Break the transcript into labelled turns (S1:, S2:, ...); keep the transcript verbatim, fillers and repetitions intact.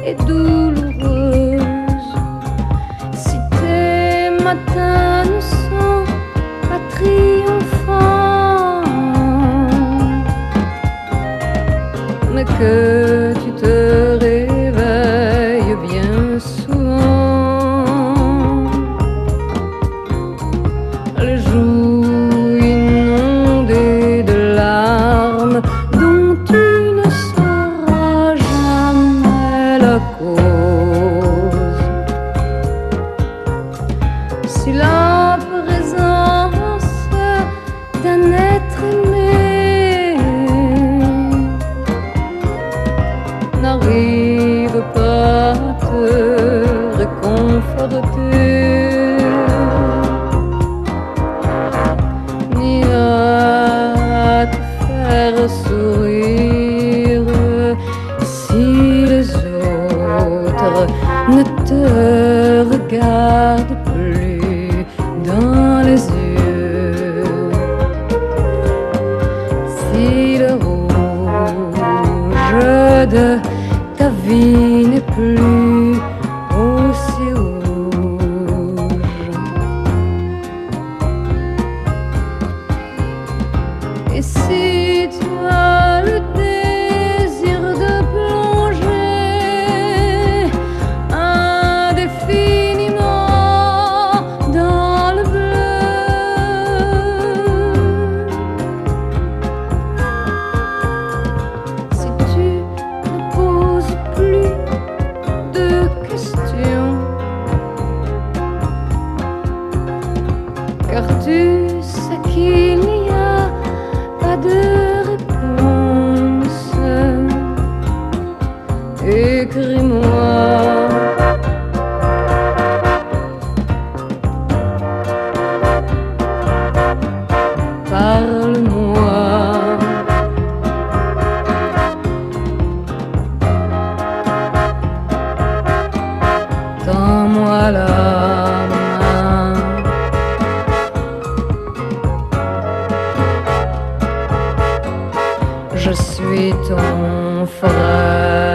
S1: et douloureuse. Si tes matins ne sont pas triomphants, mais que tu te réveilles bien souvent, les joues inondées de larmes dont tu ne sauras jamais la cause. Si la présence d'un être aimé n'arrive pas à te réconforter, ni à te faire sourire, si les autres ne te regardent plus dans les yeux, si le rouge de ta vie n'est plus aussi rouge. Et si tu as le désir de plonger indéfiniment dans le bleu, si tu ne poses plus de questions, car tu sais qu'il n'y a pas de réponse, écris-moi. Parle-moi. Tends-moi la main. Je suis ton frère.